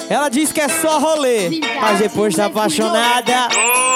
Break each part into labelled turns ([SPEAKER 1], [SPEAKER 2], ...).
[SPEAKER 1] Ela diz que é só rolê, mas depois tá apaixonada.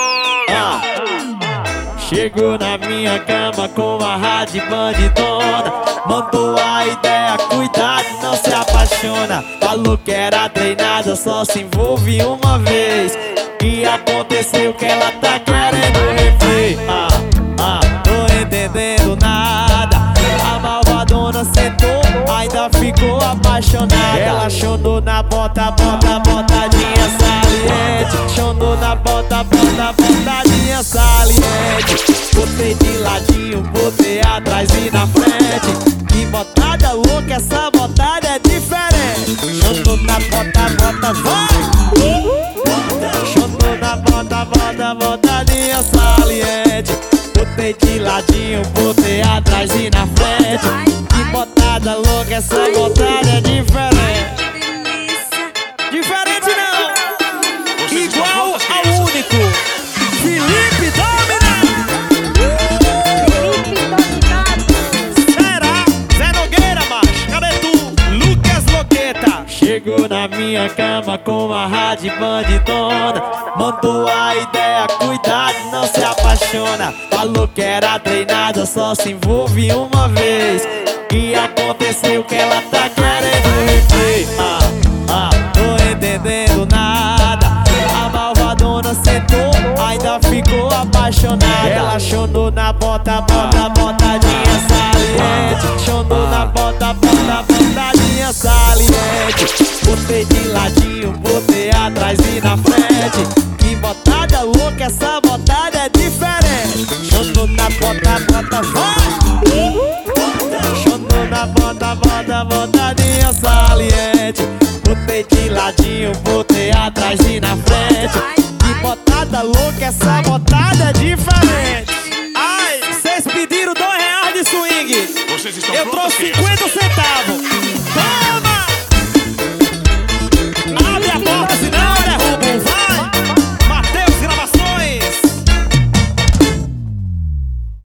[SPEAKER 1] Chegou na minha cama com uma rádio bandidona, mandou a ideia, cuidado, não se apaixona. Falou que era treinada, só se envolve uma vez. E aconteceu que ela tá querendo replay. Tô entendendo nada. A malvadona sentou, ainda ficou apaixonada. Ela chonou na bota, botadinha saliente. Chonou na bota, botadinha saliente. Botei de ladinho, botei atrás e na frente. Que botada louca, essa botada é diferente. Chonou na bota, vai! Chonou na bota, botadinha saliente. Botei de ladinho, botei atrás e na frente. Que botada louca, essa botada é diferente. Diferente não, igual ao único Felipe Dominado. Será? Zé Nogueira, macho, cadê tu? Lucas Loqueta. Chegou na minha cama com uma rádio bandidona, mandou a ideia, cuidado, não se apaixona. Falou que era treinada, só se envolve uma vez. E aconteceu que ela tá querendo replay. Tô entendendo nada. A malvadona sentou, ainda ficou apaixonada. Ela chonou na bota, botadinha saliente. Chonou na bota, botadinha saliente. Botei de ladinho, botei atrás e na frente. Que botada louca, essa botada é diferente. Chonou na bota, vai! Chonou na bota, botadinha saliente. Botei de ladinho, botei atrás e na frente. Que botada louca, essa botada é diferente. Ai, vocês pediram R$2 de swing, eu trouxe 50 centavos.